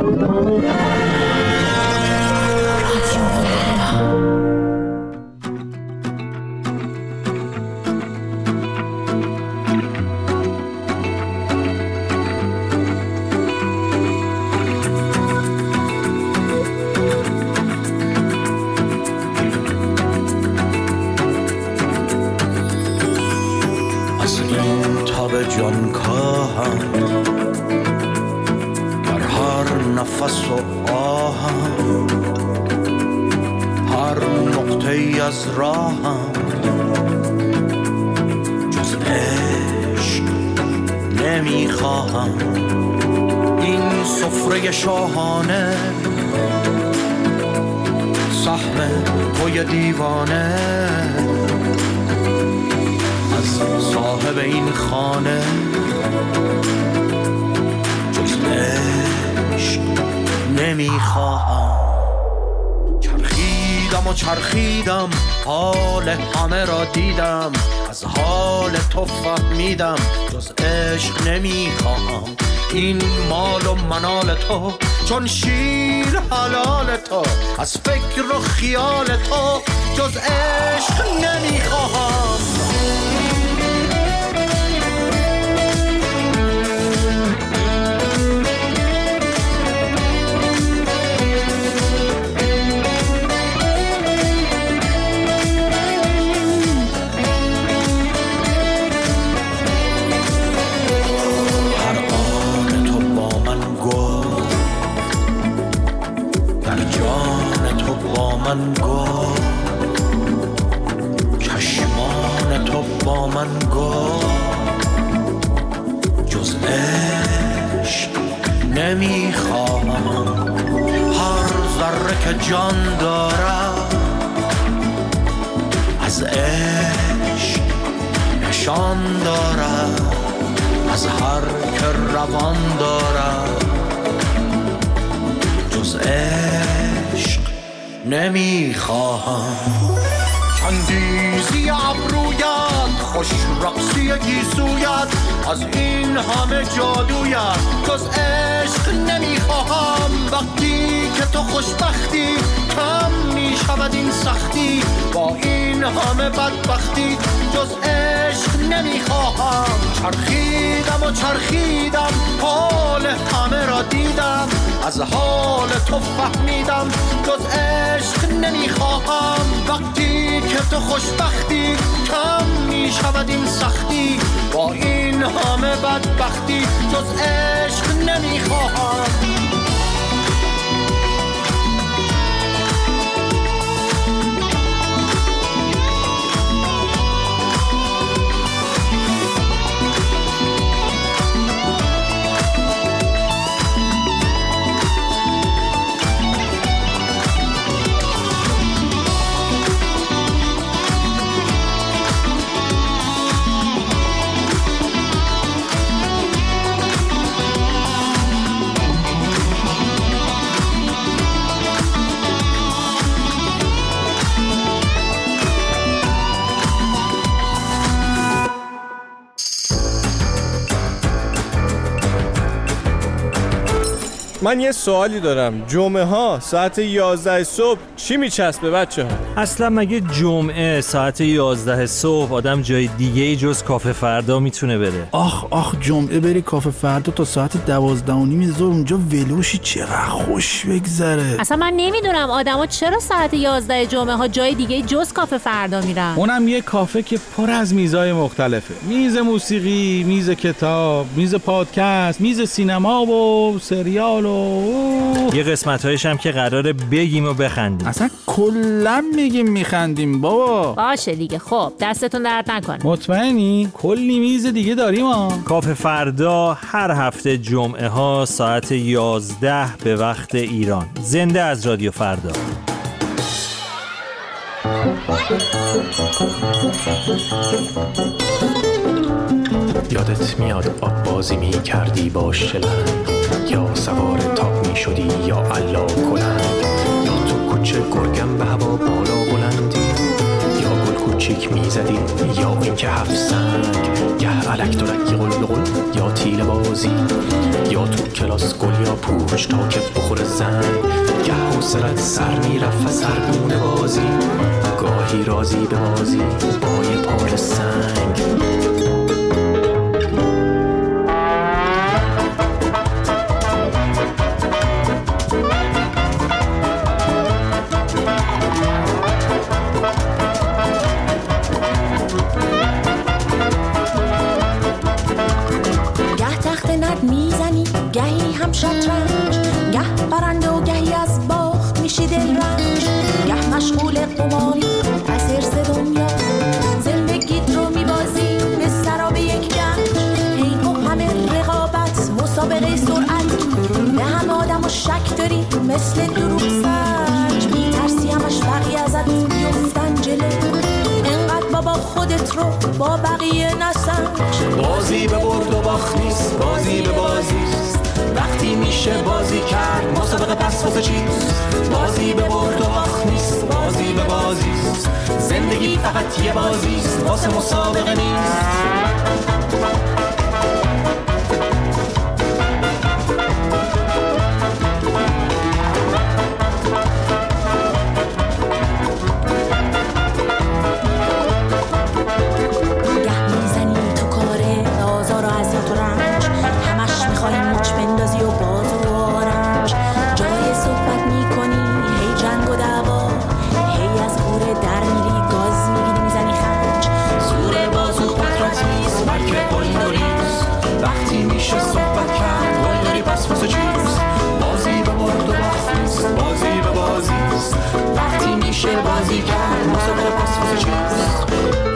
جان کاهم در هر نفس و آهم، هر نقطه از راهم جز عشق نمیخواهم. این سفره شاهانه سهم توی دیوانه، از صاحب این خانه جز عشق نمیخواهم. چرخیدم و چرخیدم، حال همه را دیدم، از حال تو فهمیدم جز عشق نمیخواهم. این مال و منال تو چون شیر حلال تو، از فکر و خیال تو جز عشق نمیخواهم. من گفت چشمان تو با من گفت جز عشق نمیخواهم. هر ذره که جان دارد از عشق نشان دارد، از هر که روان دارد جز عشق نمیخواهم. چندیزی ابرویت، خوش رقصی گیسویت، از این همه جادویت جز عشق نمیخواهم. وقتی که تو خوشبختی کم میشود این سختی، با این همه بدبختی جز عشق نمیخواهم. چرخیدم و چرخیدم، حال همه را دیدم، از حال تو فهمیدم جز عشق نمیخواهم. وقتی که تو خوشبختی کم میشود این سختی، با این همه بدبختی جز عشق نمیخواهم. من یه سوالی دارم، جمعه ها ساعت 11 صبح چی میچسبه بچه ها؟ اصلا مگه جمعه ساعت 11 صبح آدم جای دیگه جز کافه فردا میتونه بره؟ آخ جمعه بری کافه فردا تا ساعت 12:30 ظهر اونجا ولوشی، چقدر خوش بگذره. اصلا من نمیدونم آدما چرا ساعت 11 جمعه ها جای دیگه جز کافه فردا میرن. اونم یه کافه که پر از میزای مختلفه، میز موسیقی، میز کتاب، میز پادکست، میز سینما و سریال و یه قسمت‌هایش هم که قراره بگیم و بخندیم. اصلا کلا میگیم میخندیم بابا. باشه دیگه، خب دستتون درد نکنه. مطمئنی؟ کلی میز دیگه داریم ها. کافه فردا هر هفته جمعه ها ساعت 11 به وقت ایران. زنده از رادیو فردا. یادت میاد آب بازی می کردی با شلنگ، یا سوار تاپ می شدی یا علا کلند، یا تو کوچه گرگم به هوا بالا بلندی، یا گل کوچیک میزدی یا اینکه 7 سنگ، گه الک دلک قل یا تیل بازی، یا تو کلاس گل یا پوچ تا که بخور زنگ، گه حوصلت سر میرفت و سرگونه بازی، گاهی رازی به بازی با یه پال سنگ. گهی هم شطرنج، گه برنده و گهی از باخت میشی دلرنج، گه مشغول قماری از حرص دنیا، زندگیت رو میبازی به سراب یک گنج، هی و همه رقابت مسابقه سرعت، به همه آدم و شک داری مثل دروغ سنج، میترسی همش بقیه ازت بیفتن جلو، انقدر بابا خودت رو با بقیه نسنج. بازی به برد و باخت نیست، بازی به بازیست، وقتی میشه بازی کرد مسابقه پس واسه چیست، بازی به برد و باخت نیست، بازی به بازیست، زندگی فقط یه بازیست واسه مسابقه نیست. بازی کرد مسابقه پس واسه چیست.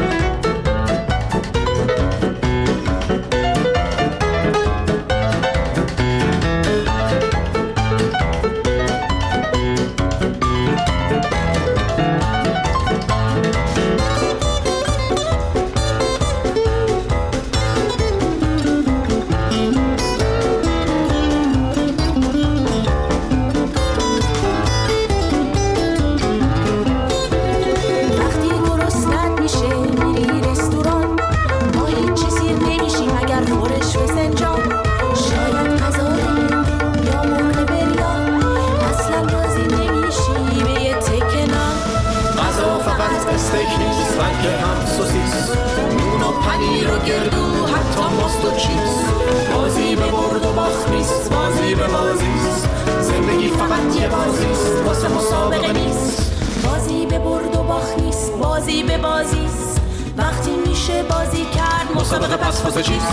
بازی به برد و باخت نیست، بازی به بازیست، زندگی فقط یه بازیست واسه مسابقه نیست. بازی به برد و باخت نیست، بازی به بازیست، وقتی میشه بازی کرد مسابقه پس واسه چیست.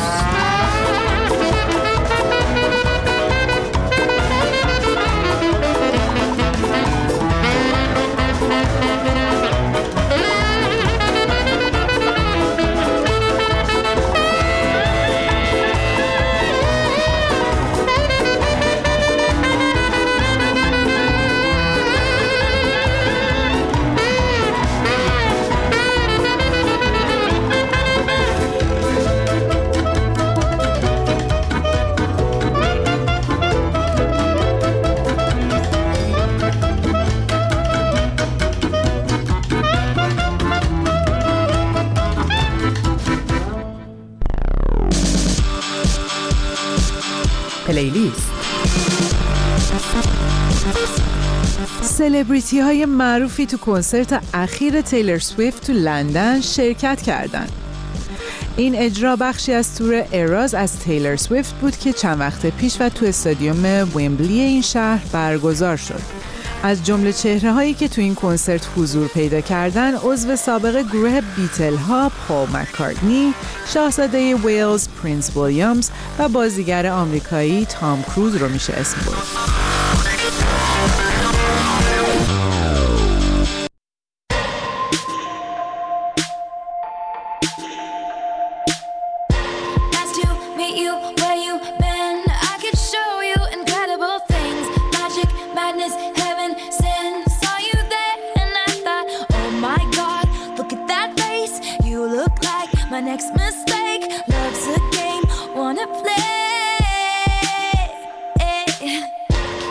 پلیلیست. سلبریتی های معروفی تو کنسرت اخیر تیلر سویفت تو لندن شرکت کردند. این اجرا بخشی از تور اراز از تیلر سویفت بود که چند وقت پیش و تو استادیوم ویمبلی این شهر برگزار شد. از جمله چهره‌هایی که تو این کنسرت حضور پیدا کردن عضو سابق گروه بیتل ها پال مک‌کارتنی، شاهزاده ویلز پرنس ویلیامز و بازیگر آمریکایی تام کروز رو میشه اسم برد. Next mistake, love's a game, wanna play.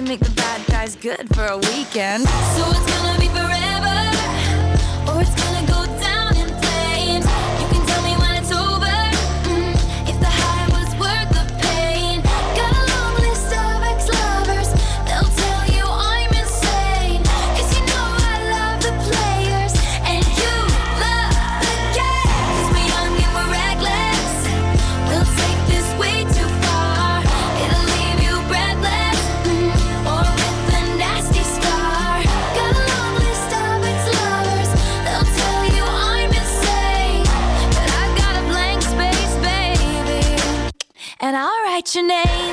make the bad guys good for a weekend. So it's gonna be forever, or it's gonna go down in flames. You can tell me when it's over, if the high was worth the pain. Got a long list of ex-lovers, they'll tell you I'm insane. 'Cause you know I love the players, and you love the game. 'Cause we're young and we're reckless, we'll take this way too far. It'll leave you breathless, or with a nasty scar. Got a long list of ex-lovers, they'll tell you I'm insane. But I've got a blank space, baby, and I'll write your name.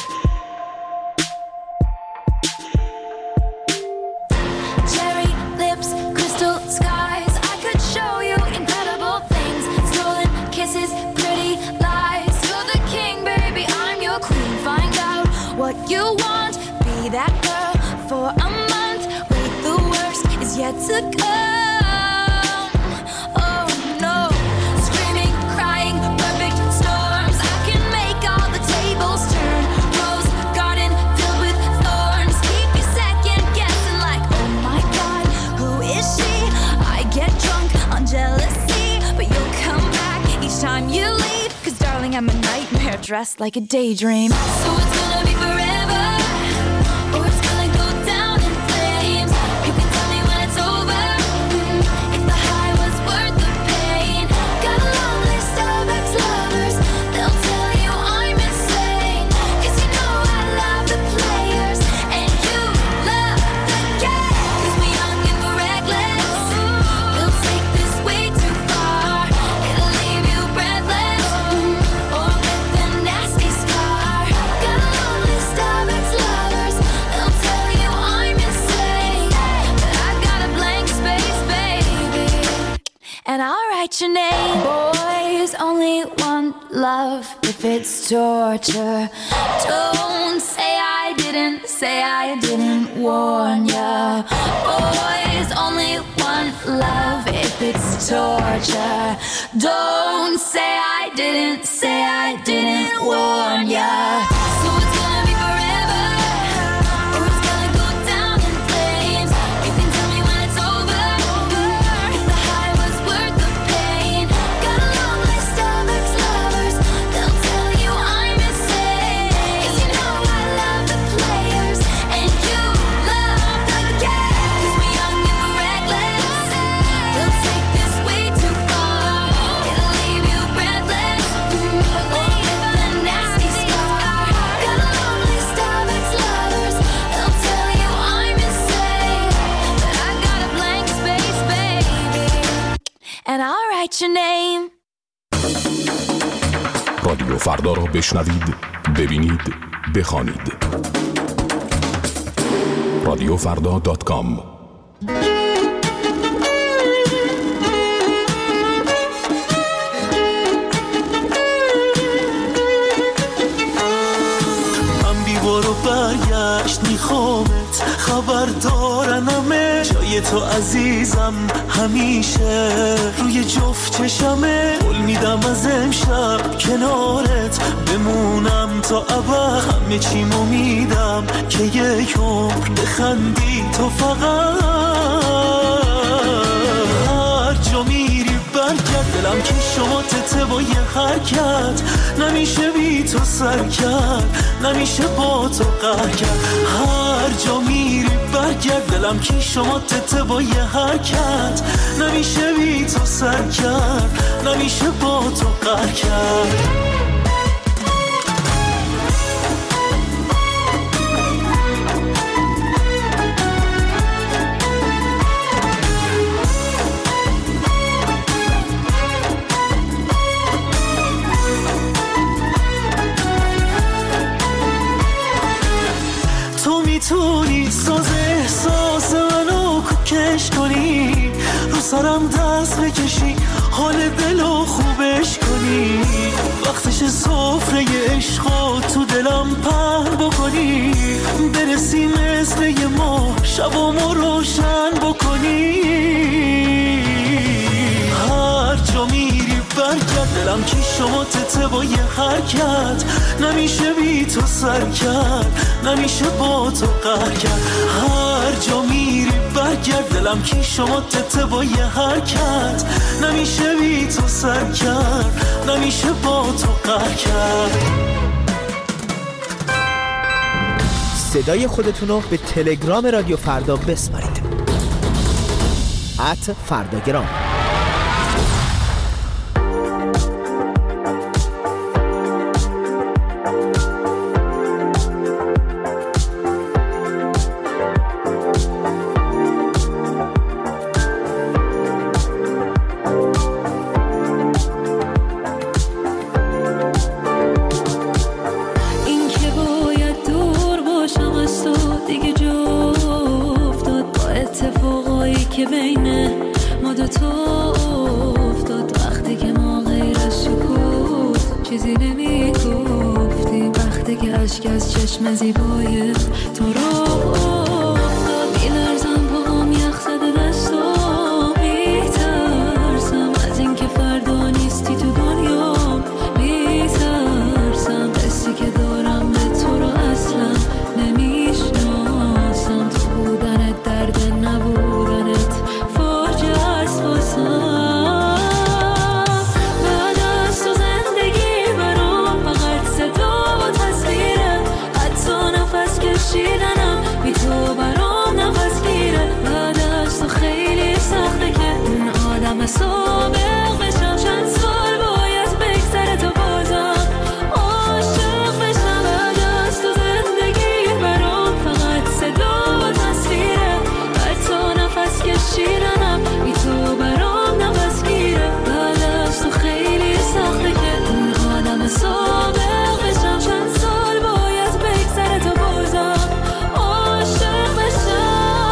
Cherry lips, crystal skies, I could show you incredible things. Stolen kisses, pretty lies. You're the king, baby, I'm your queen. Find out what you want, be that girl for a month. Wait, the worst is yet to come. Oh no, screaming, crying, perfect storms. I can make all the tables turn. Rose garden filled with thorns. Keep you second guessing like, oh my God, who is she? I get drunk on jealousy, but you'll come back each time you leave. 'Cause darling, I'm a nightmare dressed like a daydream. So it's gonna be forever, or it's gonna go down in flames. You can tell me when it's over, if the high was worth the pain. Got a long list of ex-lovers, they'll tell you I'm insane. 'Cause you know I love the players, and you love the game. 'Cause we're young and we're reckless, we'll take this way too far. It'll leave you breathless, or with a nasty scar. Got a long list of ex-lovers, they'll tell you I'm insane. But I've got a blank space, baby, and I'll write your name. Boys only want love if it's torture. Don't say I didn't warn ya. Boys only want love if it's torture. Don't say I didn't warn ya. So it's gonna be forever, or it's gonna go down in flames. You can tell me when it's over, if the high was worth the pain. Got a long list of ex-lovers, they'll tell you I'm insane. 'Cause you know I love the players, and you love the game. 'Cause we're young and we're reckless, we'll take this way too far. It'll leave you breathless, or with a nasty scar. Got a long list of ex-lovers, they'll tell you I'm insane. But I've got a blank space, baby, and I'll write your name. رادیو فردا را بشنوید، ببینید، بخوانید. رادیوفردا.com. من بیوار و برگشت میخوامت، خبر دارنمه جای تو عزیزم همیشه روی جفت چشمه. قول میدم از امشب کنارت بمونم تا ابد. همه چیمو میدم که یک عمر بخندی تو فقط. هر جا میری برگرد، دلم که شما تته با یه حرکت. نمیشه بی تو سر کرد، نمیشه با تو قهر کرد. هر جا میری برگرد، دلم که شما تته با یه حرکت. نمیشه بی تو سر کرد، نمیشه با تو قهر کرد. میتونی ساز احساس منو کوکش کنی، رو سرم دست بکشی، حال دلو خوبش کنی. وقتش سفره عشقو تو دلم پهن بکنی، برسی مثل یه ماه شبامو روشن بکنی. هر جا میری برگرد، دلم کی شما تته با یه حرکت، نمیشه بی تو سر کرد، نمیشه با تو قهر کرد، هر جا میری برگرد. دلم کی شما تته با یه حرکت، نمیشه بی تو سر کرد، نمیشه با تو قهر کرد. صدای خودتونو به تلگرام رادیو فردا بسپارید. @فرداگرام. از چشم زیبای تو رو افتاد، میلرزم پاهم یخ زده دستم، میترسم از اینکه فردا نیستی تو دنیا، میترسم حسی که دارم به تو رو اصلا نمیشناسم، تو بودنت درد نبودنت فاجعه است واسم. شیدنم بی تو برام نفس گیره، بعد از تو خیلی سخته که اون آدم سابق بشم، چند سال باید بگذره تا بازم عاشق بشم. بعد از تو زندگی برام فقط صدا و تصویره، حتی نفس کشیدنم بی تو برام نفس گیره، بعد از تو خیلی سخته که اون آدم سابق بشم، چند سال باید بگذره تا بازم عاشق بشم.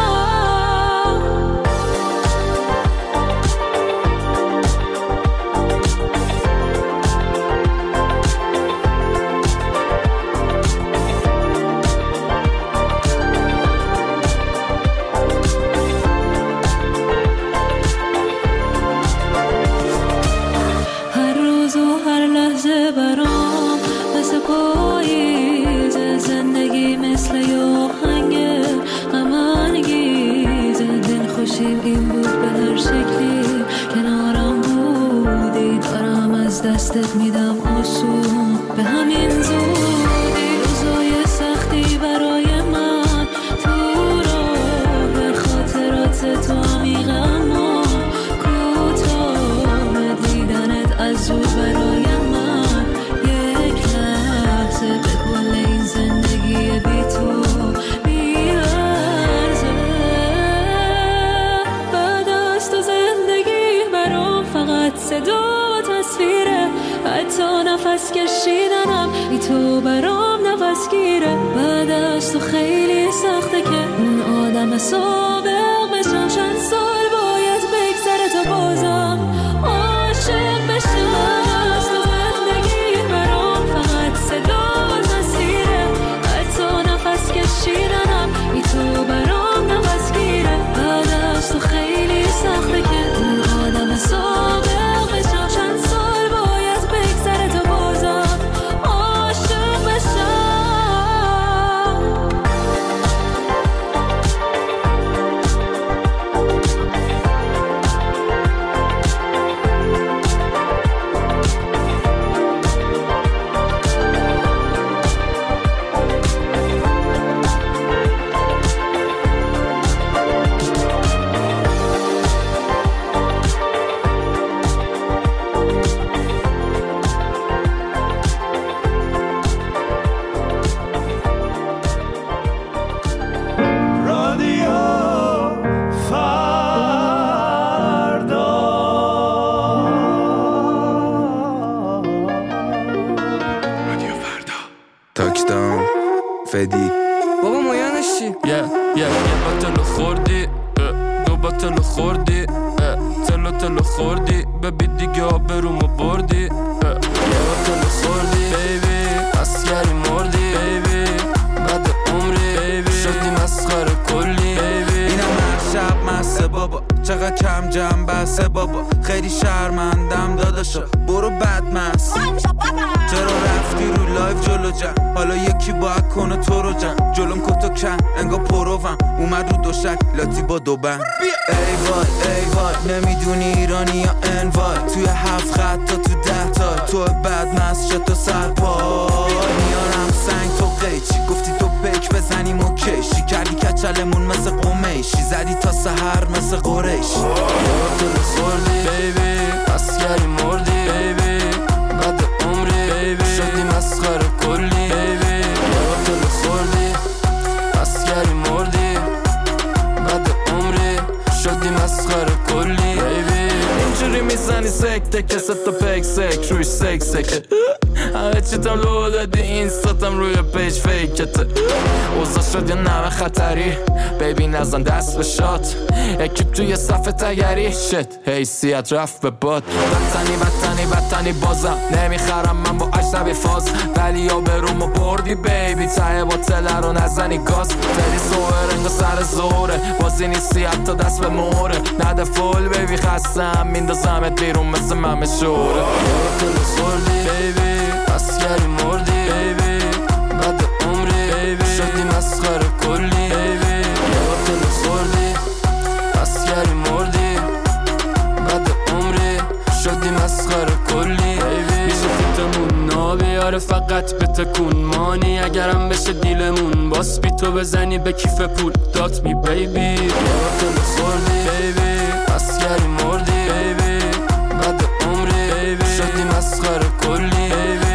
هر روز و هر لحظه برام مثل پاییز، زندگی مثل آهنگ غم انگیز، دلخوشیم این بود به هر شکلی کنارم بودی، دارم از دستت میدم آسون به همین زودی، روزای سختی برای من تو راه خاطرات تو عمیق اما کوتاه، دیدنت از زود برای من یک لحظه به کل این زندگی بی تو بی‌ارزه. بعد از تو زندگی برام فقط صدا و تصویره، حتی نفس کشیدنم بی تو برام نفس گیره، بعد از تو خیلی سخته که اون آدم سابق بشم، چند سال باید بگذره تا بازم عاشق بشم. از تو زندگی برام فقط صدا و تصویره، حتی نفس کشیدنم بی تو برام نفس گیره، بعد از تو خیلی سخته که اون آدم سابق بشم، چند سال باید بگذره تا بازم عاشق بشم. فدی بابا مایانش چی؟ یه باتلو خوردی دو باتلو خوردی تلو خوردی ببی دیگه آبرومو بردی یه باتلو خوردی بیبی اسگری مردی بیبی بعد عمری بیبی شدی مسخره کلی بیبی اینم هر شب مسته بابا چقدر کم جنب بسته بابا خیلی شرمندم داداشا برو برو بدمست. چرا رفتی رو لایف جلو جن؟ حالا یکی باید کنه تو رو جن. جلوم کتو کن انگا پروم اومد رو دوشک لاتی با دو بند. ای وای نمیدونی ایرانی یا انوای. توی 7 خط تا تو 10 تا تو بدمست شد تو سرپای. میارم سنگ تو قیچی گفتی تو پیک بزنیم و کشی کردی کچلمون مثل قمیشی زدی تا سحر مثل قریشی. تو خوردی بیبی اسکری مردی بیبی بعد عمری بیبی شدی مسخره کلی بیبی. تو خوردی اسکری مردی بعد عمری شدی مسخره کلی بیبی. اینجوری میزنی سکته که ست تا پیک سک روی سکه همه چیتم لو دادی اینستاتم روی پیج فیکته. اوضاع شد یه نمه خطری بیبی نزن دست به شات. اکیب توی صفحه تگری شت حیثیت رفت به باد. وطنی بازم نمیخرم من با اجنبی فاز ولی یا برومو بردی بیبی ته باطله رو نزنی گاز. فری سوهر انگا سر زوره بازی نیستی حتی دست به موره. نده فول بیبی خستم میندازمت بیرون مثل ممه شوره. تو خوردی بیبی اسکری مردی بیبی بعد عمری بیبی شدی مسخره کلی بیبی. تو خوردی اسکری مردی بعد عمری شدی مسخره کلی بیبی. میشه فیتمون نابیاره فقط به تکون مانی اگرم بشه دیلمون باس بی تو بزنی به کیف پول دات می بیبی. تو خوردی بیبی اسکری مردی بیبی بعد عمری بیبی شدی مسخره کلی بیبی.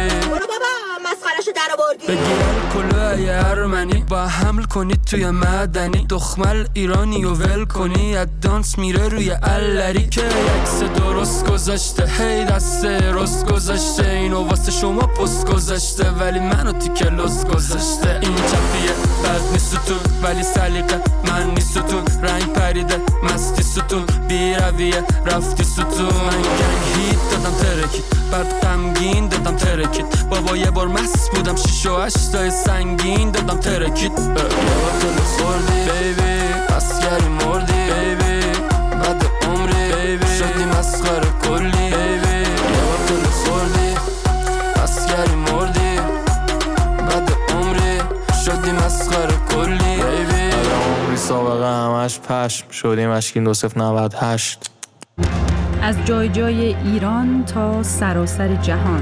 بگیرن کلوه ارمنی با حمل کنید توی مدنی دخمل ایرانی و ول کنی ادانس میره روی علری که یکس درست گذاشته هی دسته رست گذاشته اینو واسه شما پست گذاشته ولی منو تیکه لست گذاشته. این چپیه بد نیست ستون ولی سلیقه من نیست ستون رنگ پریده مستی ستون بی رویه رفتی ستون. من گنگ هیت دادم ترکید بعد غمگین دادم ترکید بابا یه بار مست بودم 6 و 8 تای سنگین دادم ترکید. تو خوردی بیبی اسکری مردی بیبی بعد عمری بیبی شدی مسخره کلی بیبی. تو خوردی اسکری مردی بعد عمری شدی مسخره کلی بیبی. عمری سابقه همش پشم شدیم اشکین 2098. از جای جای ایران تا سراسر جهان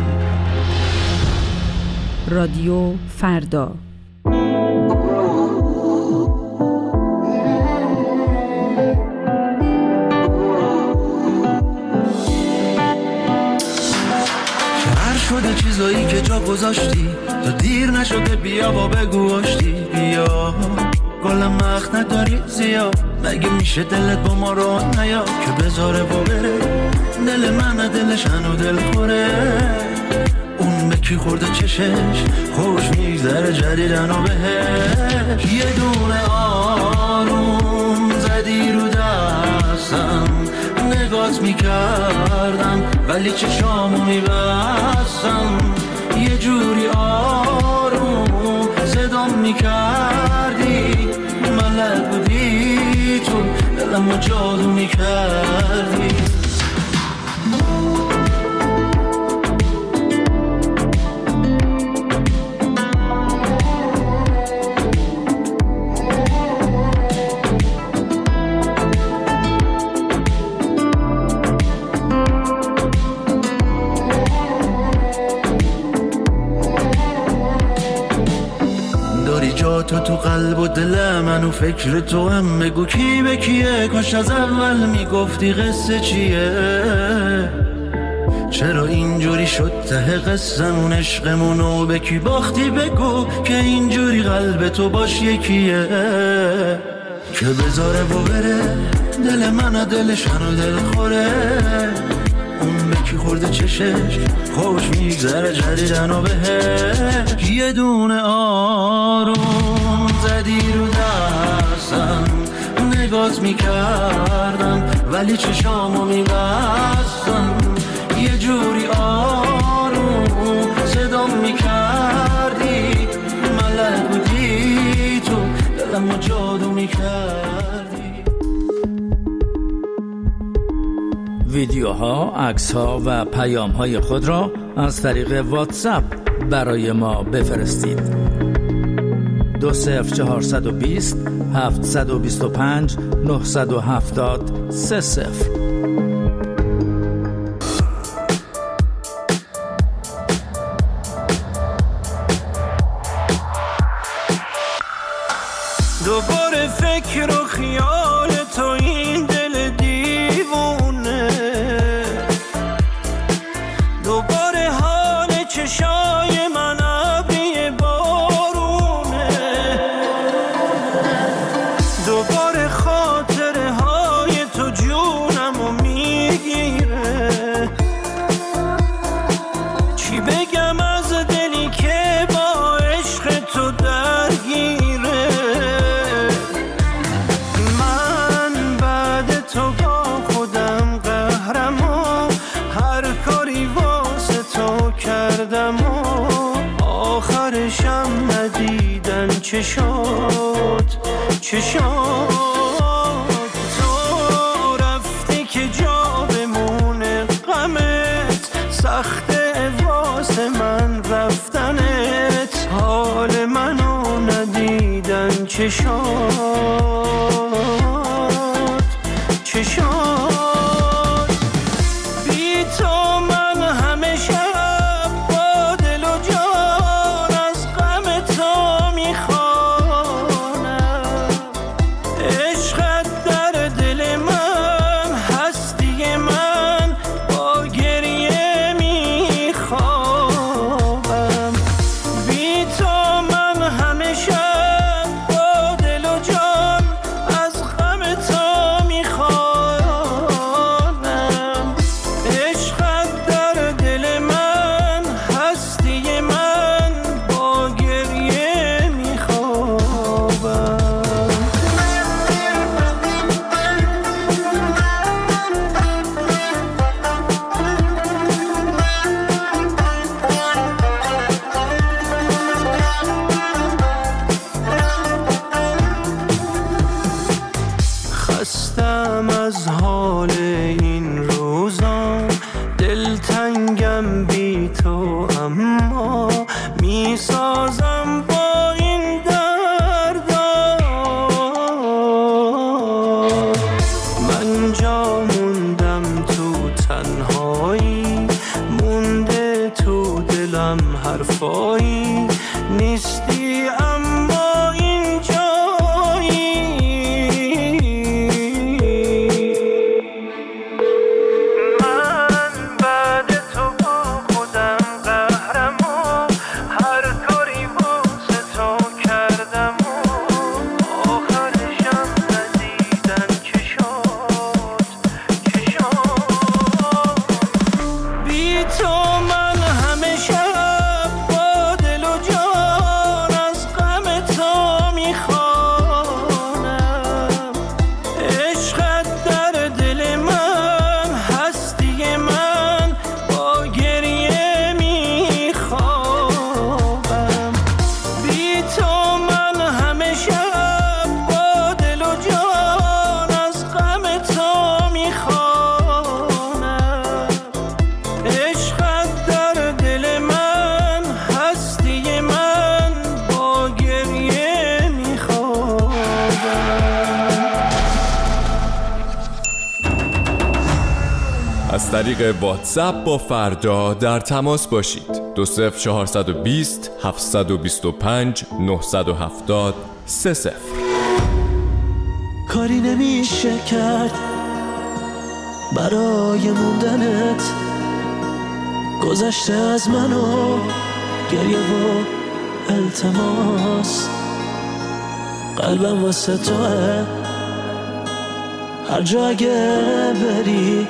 رادیو فردا. شهر شده چیزایی که جا گذاشتی تا دیر نشده بیا و بگو آشتی بیا. گل مخ نداری زیاد مگه میشه دلت با ما رو نیا که بذاره و بره. دل من دلش هنو دل خوره اون به کی خورده چشش خوش میگذره جدیدن و بهش. یه دونه آروم زدی رو دستم نگات میکردم ولی چشامو میبستم. یه جوری آروم صدام میکردی ملک بودی تو دلمو جادو میکردی. تو قلب و دل منو فکر تو هم بگو کی به کیه. کاش از اول میگفتی قصه چیه. چرا اینجوری شد ته قصمون عشقمونو به کی باختی بگو که اینجوری قلب تو باش یکیه که بذاره و بره. دل من دلش هنو دل خوره اون به کی خورده چشش خوش میگذره جدیدن و بهش. یه دونه آروم زدی رو دستم نگات میکردم ولی چشامو میبستم. یه جوری آروم صدام میکردی ملک بودی تو دلمو جادو میکردی. ویدیو ویدیوها، عکس‌ها و پیام‌های خود را از طریق واتساپ برای ما بفرستید. 20420 725 970 30. دوباره فکر و خیال تو این دل دیوونه، دوباره حال چشای من ابری بارونه، دوباره خاطره های تو جونمو میگیره. چی بگم از دلی که با عشق تو درگیره. آخرشم ندیدن چه شد تو رفتی که جا بمونه غمت، سخته واسه من رفتنت، حال منو ندیدن چه شد بی تو من همیشه خستم از حال این روزا، دلتنگم بی تو، اما میسازم با این دردا. من جا موندم تو تنهایی، مونده تو دلم حرفایی، نیستی اما این جایی. از طریق واتساپ با فردا در تماس باشید. 20420 725 970 30. کاری نمیشه کرد برای موندنت، گذشته از منو گریه و التماس، قلبم واسه توه هر جا اگه بری،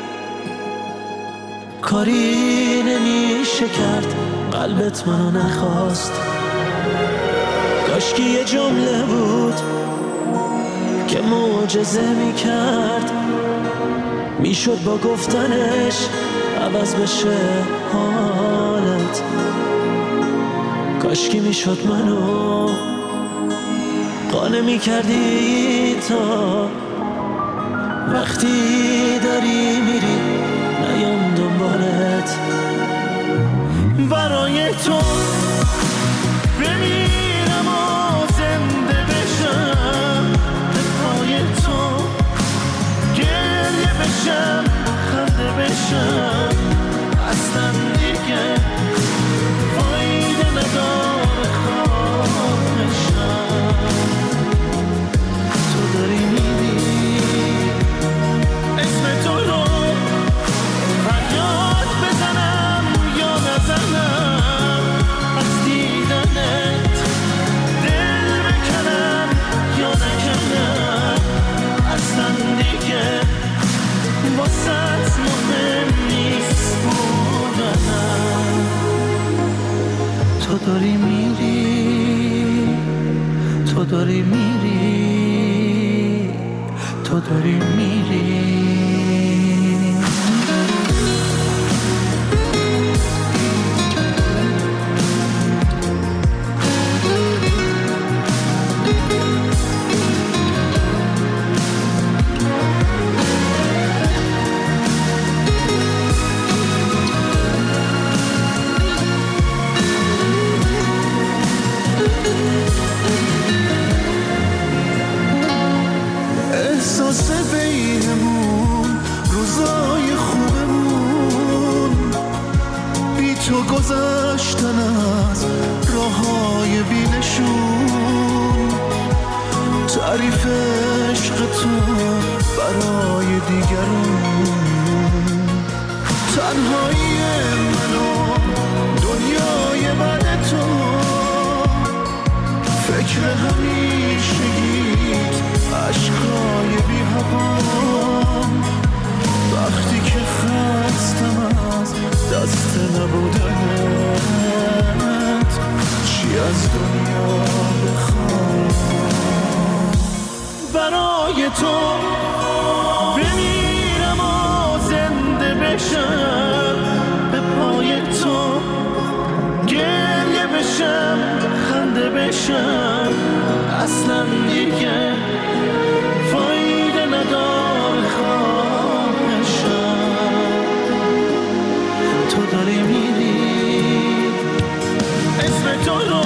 کاری نمیشه کرد قلبت منو نخواست. کاشکی یه جمله بود که معجزه میکرد، میشد با گفتنش عوض بشه حالت. کاشکی میشد منو قانع میکردی تا وقتی داری میری دیدارت. برای تو بمیرم و زنده بشم، به پای تو گریه بشم خنده بشم، اصلا دیگه فایده نداره خواهشم. تو داری میری اسم تو رو فریاد بزنم یا نزنم، از دیدنت دل بکنم یا نکنم، اصلا دیگه واسط مهم نیست بودنم. تو داری میری، تو داری میری، تو داری میری. احساس بینمون روزای خوبمون، بی تو گذشتن از راههای بینشون، تعریف عشق تو برای دیگرون، تنهایی منو دنیای بعد تو، فکر همیشگیت عشقای بی هوام، وقتی که خستم از دست نبودنت، چی از دنیا بخوام. برای تو بمیرم و زنده بشم، به پای تو گریه بشم خنده بشم، اصلا دیگه فایده نداره خواهشم. تو داری میری اسم تو رو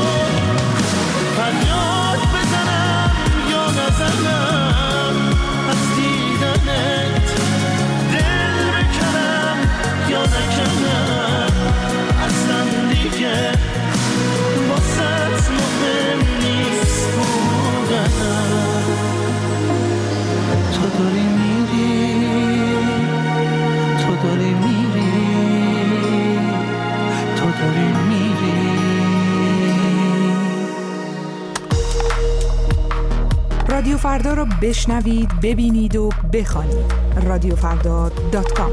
فریاد بزنم یا نزنم، از دیدنت دل بکنم یا نکنم، اصلا دیگه واسط مهم نیست بودنم. تو داری میری، تو داری میری، تو داری میری. رادیو فردا رو بشنوید، ببینید و بخوانید. رادیوفردا.com.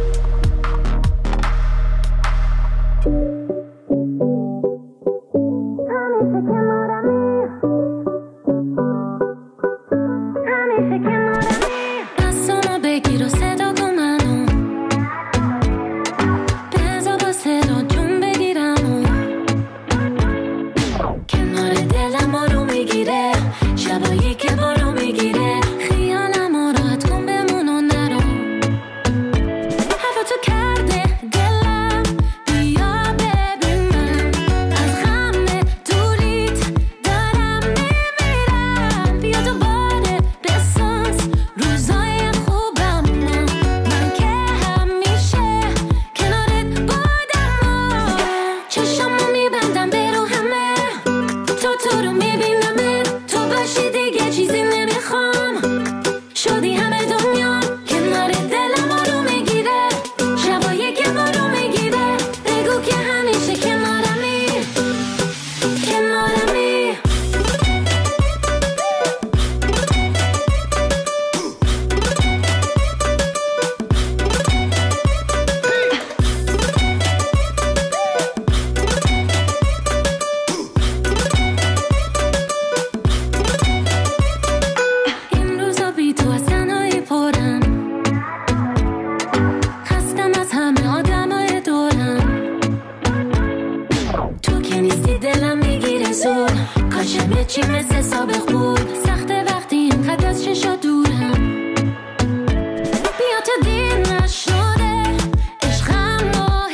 چی مثل سابق بود سخته وقتی اینقدر از چشا دورم بیا تا دیر نشده عشقم رو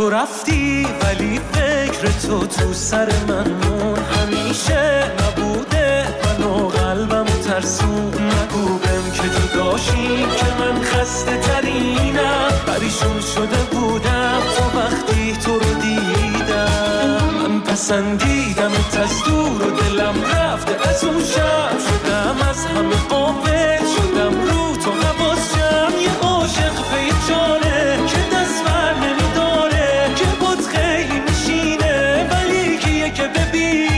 تو رفتی ولی فکر تو سر من مون، همیشه نبوده من و قلبم ترسون. نگو بهم که جداشی که من خسته ترینم، پریشون شده بودم تا وقتی تو رو دیدم. من پسندیدمت از دور و دلم رفته از اون شب، شدم از همه قابل، شدم رو تو حواسم. یه عاشق به یه جانه که دست بر نمیداره، که بود خیلی میشینه ولی کیه که ببینه.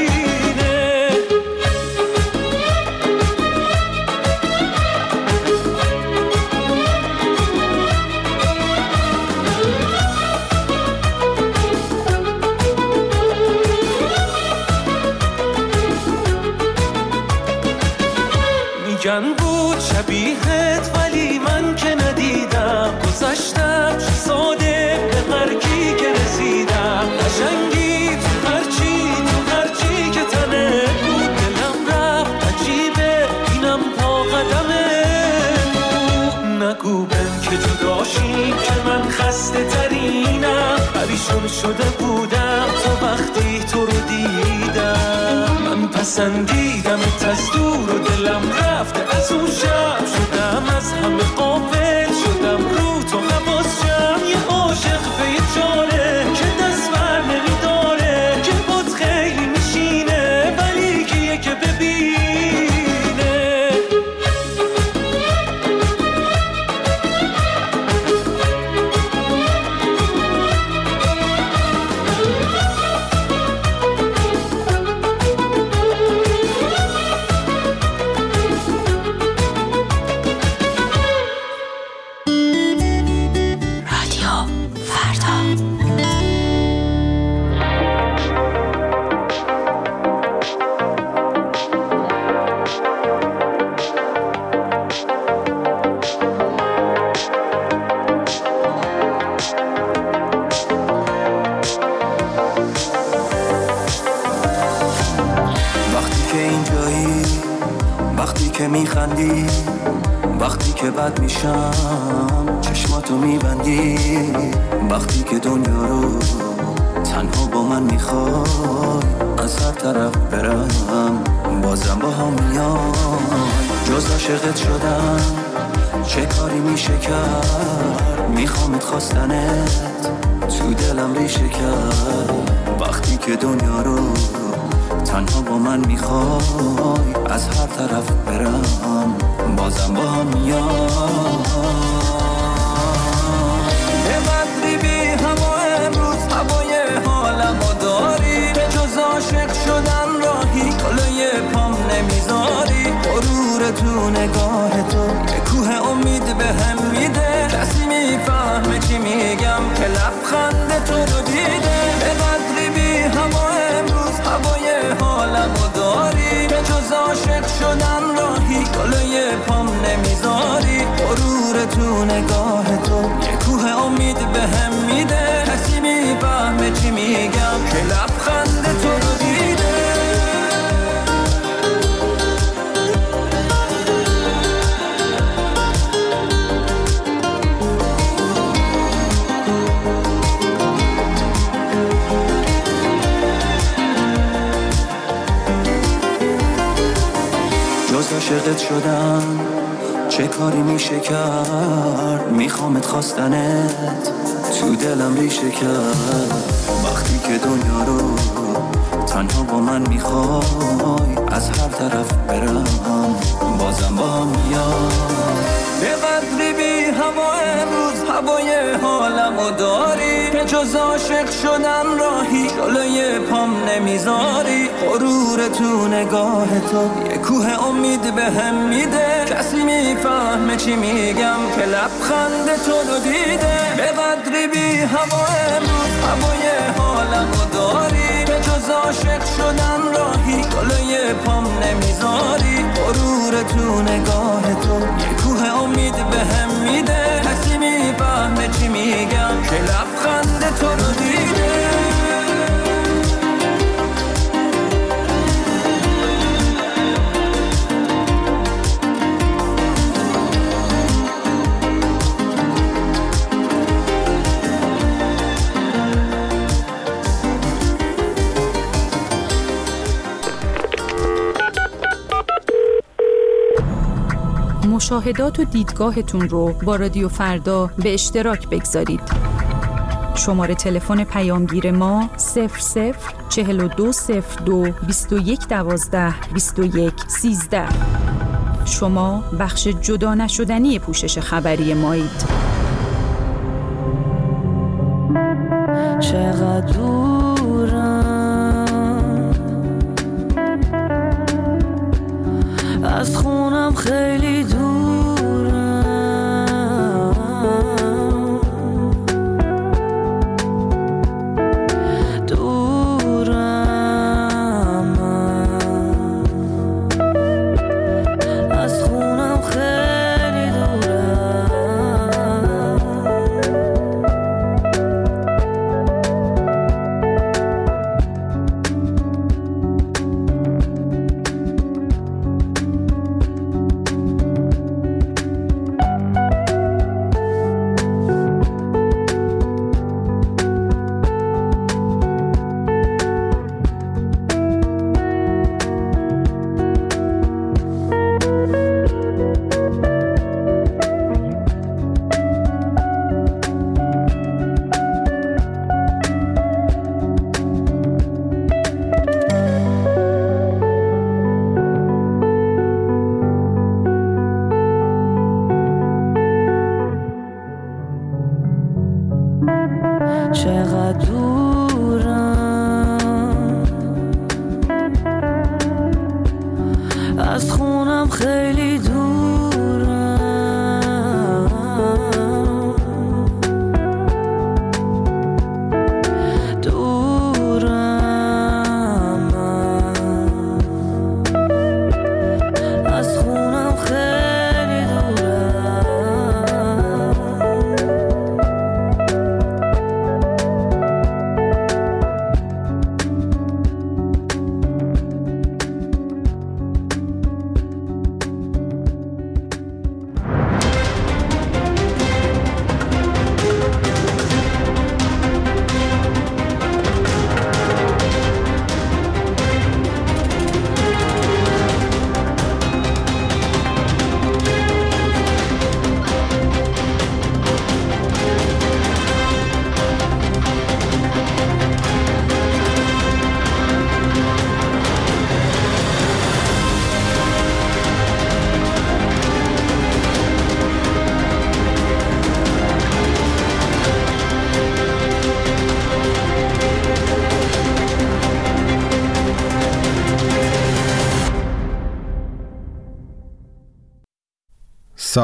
میگن بود شبیهت ولی من که ندیدم، گذشتم چه ساده به هرکی که رسیدم. قشنگی تو هرچی که تنه بود، دلم رفت عجیبه اینم پا قدمه بود. نگو بهم که جداشی که من خسته ترینم، پریشون شده بودم تا وقتی تو رو دیدم. من پسندیدمت از دور و دلم رفته از اون شب، شدم از همه قابل، شدم رو تو حواسم. یه عاشق به یه جانه که دست بر نمیداره، که بود خیلی میشینه ولی کیه که ببینه. میخندی وقتی که بد میشم، چشماتو میبندی وقتی که دنیا رو تنها با من میخوای. از هر طرف برم بازم با هم میای. جز عاشقت شدم چه کاری میشه کرد، میخوامت خواستنت تو دلم ریشه کرد. وقتی که دنیا رو تنها با من میخوای، از هر طرف برم بازم با هم میای. یه بدری بی هوا امروز هوای حالمو داری، به جز عاشق شدن راهی جلوی پام نمیذاری. غرور تو نگاه تو یه کوه امید بهم میده، کسی میفهمه چی میگم که لبخند تو رو دیده. یه بدری بی هوا امروز هوای حالمو داری، به جز عاشق شدن راهی جلوی پام نمیذاری. غرور تو نگاه تو یه کوه امید بهم میده، کسی میفهمه چی میگم که لبخند تو رو دیده. جز عاشقت شدم چه کاری میشه کرد، میخوامت خواستنت تو دلم ریشه کرد. وقتی که دنیا رو تنها با من میخوای، از هر طرف برم بازم با هم میای. به قدری بی هوا امروز هوای حالمو داری، به جز عاشق شدن راهی جلوی پام نمیذاری. غرور تو نگاه تو یه کوه امید بهم میده، کسی میفهمه چی میگم که لبخند تو رو دیده. به قدری بی هوا امروز هوای حالمو داری، به جز عاشق شدن راهی جلوی پام نمیذاری. غرور تو نگاه تو یه کوه امید بهم میده، کسی میفهمه چی میگم که لبخند تو رو دیده. مشاهدات و دیدگاهتون رو با رادیو فردا به اشتراک بگذارید. شماره تلفن پیامگیر ما 004202 2112 2113. شما بخش جدا نشدنی پوشش خبری مایید.